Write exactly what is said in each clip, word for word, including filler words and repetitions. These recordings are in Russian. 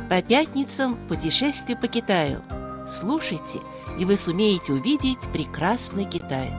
По пятницам путешествие по Китаю. Слушайте, и вы сумеете увидеть прекрасный Китай.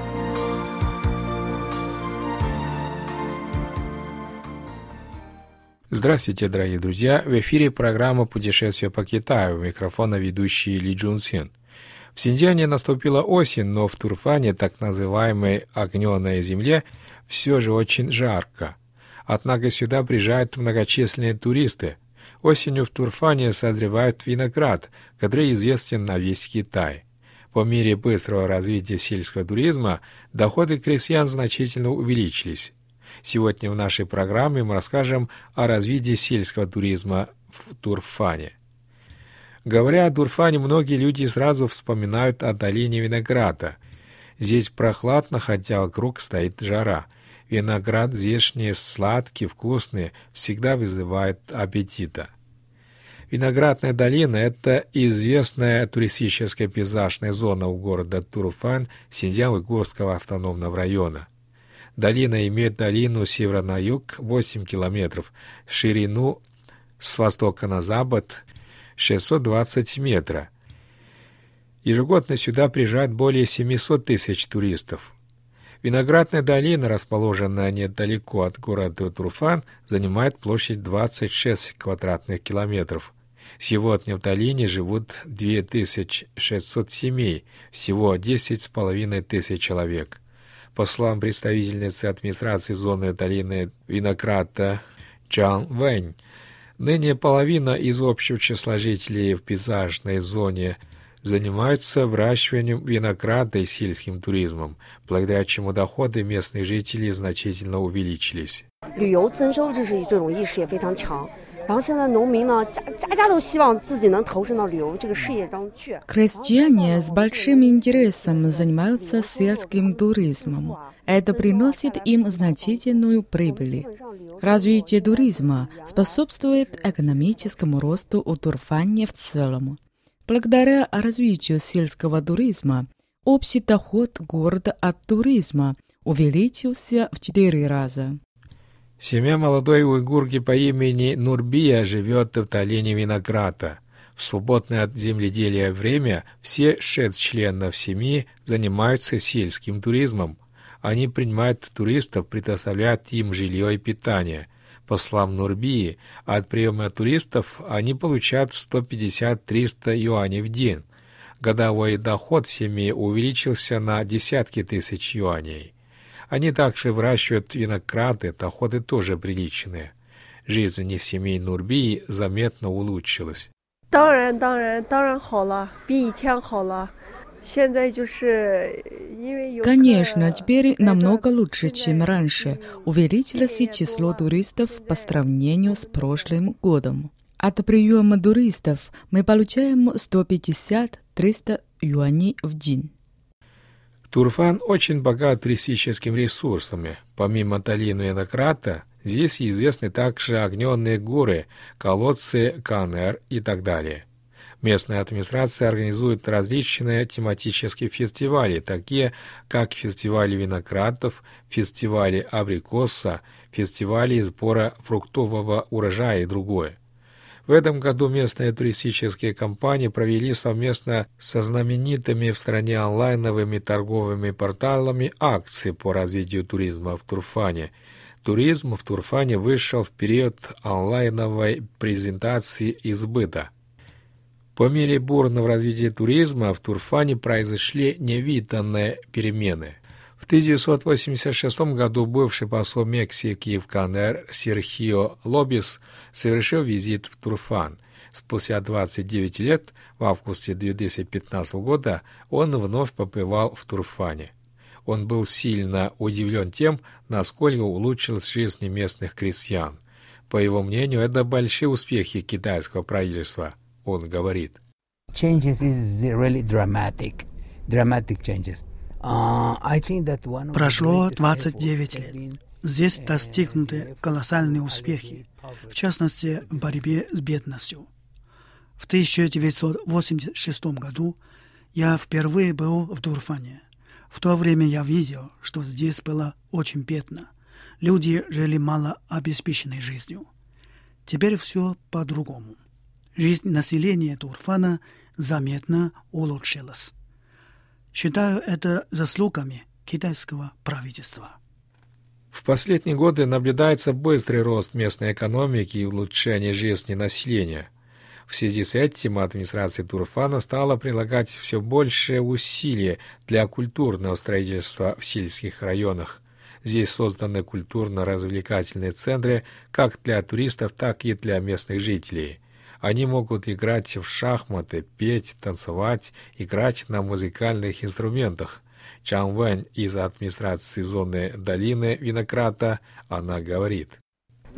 Здравствуйте, дорогие друзья! В эфире программа «Путешествие по Китаю». У микрофона ведущий Ли Джун Син. В Синьцзяне наступила осень, но в Турфане, так называемой огненной земле, все же очень жарко. Однако сюда приезжают многочисленные туристы. Осенью в Турфане созревает виноград, который известен на весь Китай. По мере быстрого развития сельского туризма доходы крестьян значительно увеличились. Сегодня в нашей программе мы расскажем о развитии сельского туризма в Турфане. Говоря о Турфане, многие люди сразу вспоминают о долине винограда. Здесь прохладно, хотя вокруг стоит жара. Виноград здешний сладкий, вкусный, всегда вызывает аппетита. Виноградная долина – это известная туристическая пейзажная зона у города Турфан Синьцзян-Уйгурского автономного района. Долина имеет долину с севера на юг восемь километров, ширину с востока на запад шестьсот двадцать метров. Ежегодно сюда приезжают более семьсот тысяч туристов. Виноградная долина, расположенная недалеко от города Турфан, занимает площадь двадцать шесть квадратных километров. Сегодня в долине живут две тысячи шестьсот семей, всего десять с половиной тысяч человек. По словам представительницы администрации зоны долины винограда Чжан Вэнь, ныне половина из общего числа жителей в пейзажной зоне занимаются выращиванием винограда и сельским туризмом, благодаря чему доходы местных жителей значительно увеличились. Крестьяне с большим интересом занимаются сельским туризмом. Это приносит им значительную прибыль. Развитие туризма способствует экономическому росту у Турфане в целом. Благодаря развитию сельского туризма общий доход города от туризма увеличился в четыре раза. Семья молодой уйгурки по имени Нурбия живет в долине винограда. В свободное от земледелия время все шесть членов семьи занимаются сельским туризмом. Они принимают туристов, предоставляют им жилье и питание. По словам Нурбии, от приема туристов они получают сто пятьдесят - триста юаней в день. Годовой доход семьи увеличился на десятки тысяч юаней. Они также выращивают винограды, доходы тоже приличные. Жизнь семьи Нурбии заметно улучшилась. Конечно, теперь намного лучше, чем раньше. Увеличилось и число туристов по сравнению с прошлым годом. От приема туристов мы получаем сто пятьдесят - триста юаней в день. Турфан очень богат туристическими ресурсами. Помимо долины винограда, здесь известны также огненные горы, колодцы Канэр и так далее. Местная администрация организует различные тематические фестивали, такие как фестивали виноградов, фестивали абрикоса, фестивали сбора фруктового урожая и другое. В этом году местные туристические компании провели совместно со знаменитыми в стране онлайновыми торговыми порталами акции по развитию туризма в Турфане. Туризм в Турфане вышел в период онлайновой презентации и сбыта. По мере бурного развития туризма в Турфане произошли невиданные перемены. В тысяча девятьсот восемьдесят шестом году бывший посол Мексики в Канэр Серхио Лобис совершил визит в Турфан. Спустя двадцать девять лет, в августе две тысячи пятнадцатого года, он вновь побывал в Турфане. Он был сильно удивлен тем, насколько улучшилась жизнь местных крестьян. По его мнению, это большие успехи китайского правительства. Он говорит. Changes is really dramatic, dramatic changes. Прошло двадцать девять лет. Здесь достигнуты колоссальные успехи, в частности, в борьбе с бедностью. В тысяча девятьсот восемьдесят шестом году я впервые был в Турфане. В то время я видел, что здесь было очень бедно. Люди жили малообеспеченной жизнью. Теперь все по-другому. жизнь населения Турфана заметно улучшилась. Считаю это заслугами китайского правительства. В последние годы наблюдается быстрый рост местной экономики и улучшение жизни населения. В связи с этим администрация Турфана стала прилагать все больше усилий для культурного строительства в сельских районах. Здесь созданы культурно-развлекательные центры как для туристов, так и для местных жителей. Они могут играть в шахматы, петь, танцевать, играть на музыкальных инструментах. Чан Вэнь из администрации зоны долины Винограда, она говорит. В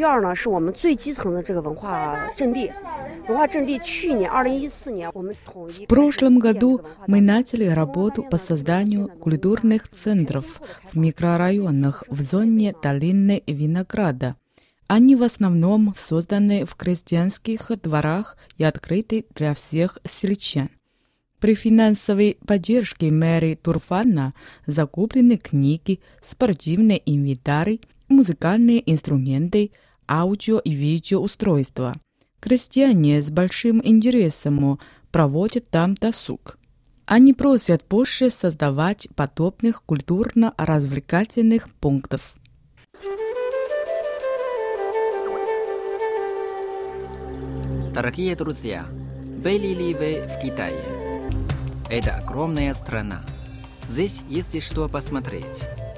прошлом году мы начали работу по созданию культурных центров в микрорайонах в зоне долины Винограда. Они в основном созданы в крестьянских дворах и открыты для всех сельчан. При финансовой поддержке мэрии Турфана закуплены книги, спортивный инвентарь, музыкальные инструменты, аудио и видеоустройства. Крестьяне с большим интересом проводят там досуг. Они просят больше создавать подобных культурно-развлекательных пунктов. Дорогие друзья, были ли вы в Китае? Это огромная страна. Здесь есть что посмотреть.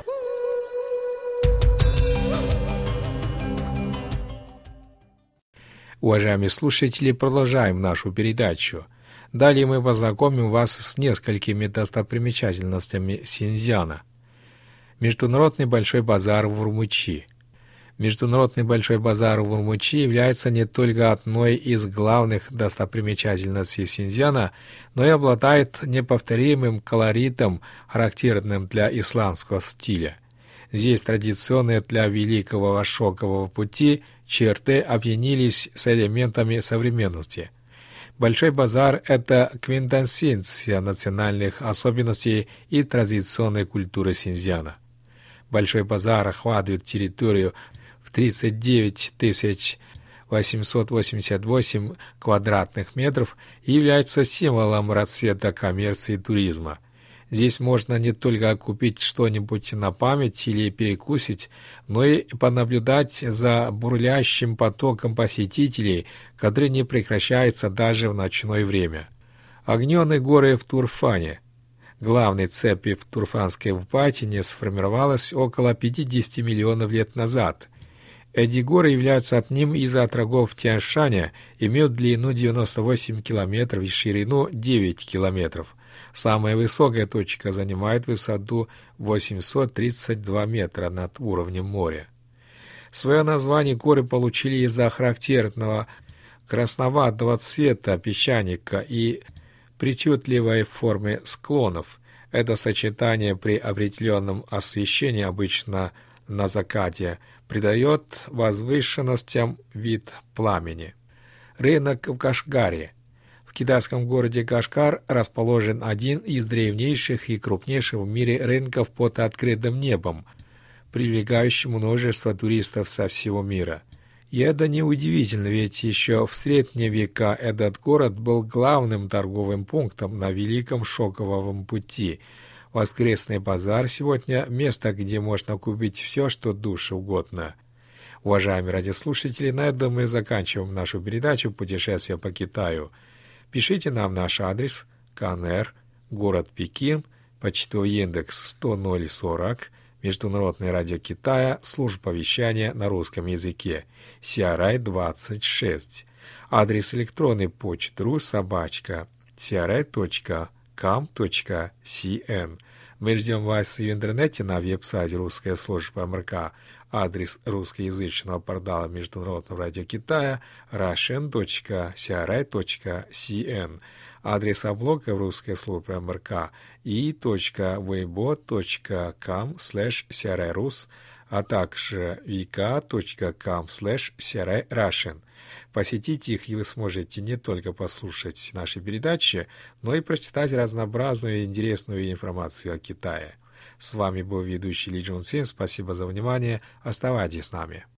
Уважаемые слушатели, продолжаем нашу передачу. Далее мы познакомим вас с несколькими достопримечательностями Синьцзяна. Международный большой базар в Урумчи. Международный большой базар в Урумчи является не только одной из главных достопримечательностей Синьцзяна, но и обладает неповторимым колоритом, характерным для исламского стиля. Здесь традиционные для Великого Шелкового пути черты объединились с элементами современности. Большой базар – это квинтэссенция национальных особенностей и традиционной культуры Синьцзяна. Большой базар охватывает территорию в тридцать девять тысяч восемьсот восемьдесят восемь квадратных метров и является символом расцвета коммерции и туризма. Здесь можно не только купить что-нибудь на память или перекусить, но и понаблюдать за бурлящим потоком посетителей, который не прекращается даже в ночное время. Огненные горы в Турфане. Главной цепи в Турфанской впадине сформировалась около пятьдесят миллионов лет назад. Эти горы являются одним из отрогов Тянь-Шаня, имеют длину девяносто восемь километров и ширину девять километров. Самая высокая точка занимает высоту восемьсот тридцать два метра над уровнем моря. Свое название горы получили из-за характерного красноватого цвета песчаника и причудливой формы склонов. Это сочетание при определенном освещении, обычно на закате, придает возвышенностям вид пламени. Рынок в Кашгаре. В китайском городе Кашгар расположен один из древнейших и крупнейших в мире рынков под открытым небом, привлекающий множество туристов со всего мира. И это неудивительно, ведь еще в средние века этот город был главным торговым пунктом на Великом Шелковом пути. Воскресный базар сегодня – место, где можно купить все, что душе угодно. Уважаемые радиослушатели, на этом мы заканчиваем нашу передачу «Путешествие по Китаю». Пишите нам наш адрес: КНР, город Пекин, почтовый индекс сто ноль сорок, Международное радио Китая, служба вещания на русском языке, си ар ай двадцать шесть. Адрес электронной почты ру собачка си ар ай точка ком точка си эн. Мы ждем вас в интернете на веб-сайте русская служба эм эр ка. Адрес русскоязычного портала Международного радио Китая russian точка си ар ай точка си эн. Адрес блога в русской службе эм эр ка и точка вейбо точка ком слэш си ар ай рус, а также вк точка ком слэш си ар ай russian. Посетите их, и вы сможете не только послушать наши передачи, но и прочитать разнообразную и интересную информацию о Китае. С вами был ведущий Ли Чжун Цин. Спасибо за внимание. Оставайтесь с нами.